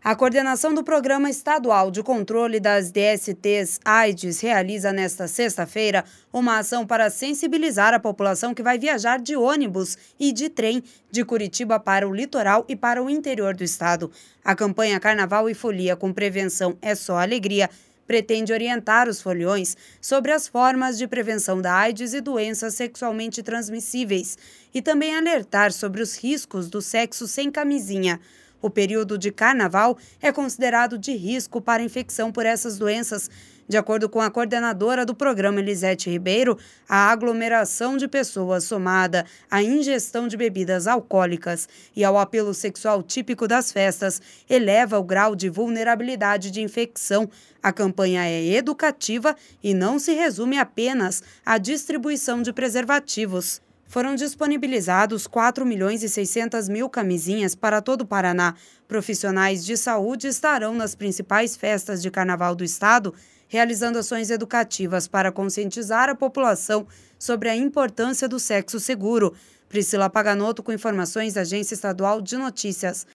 A coordenação do Programa Estadual de Controle das DSTs AIDS realiza nesta sexta-feira uma ação para sensibilizar a população que vai viajar de ônibus e de trem de Curitiba para o litoral e para o interior do estado. A campanha Carnaval e Folia com Prevenção é Só Alegria pretende orientar os foliões sobre as formas de prevenção da AIDS e doenças sexualmente transmissíveis e também alertar sobre os riscos do sexo sem camisinha. O período de carnaval é considerado de risco para infecção por essas doenças. De acordo com a coordenadora do programa, Elisete Ribeiro, a aglomeração de pessoas somada à ingestão de bebidas alcoólicas e ao apelo sexual típico das festas eleva o grau de vulnerabilidade de infecção. A campanha é educativa e não se resume apenas à distribuição de preservativos. Foram disponibilizados 4.600.000 camisinhas para todo o Paraná. Profissionais de saúde estarão nas principais festas de carnaval do estado, realizando ações educativas para conscientizar a população sobre a importância do sexo seguro. Priscila Paganotto com informações da Agência Estadual de Notícias.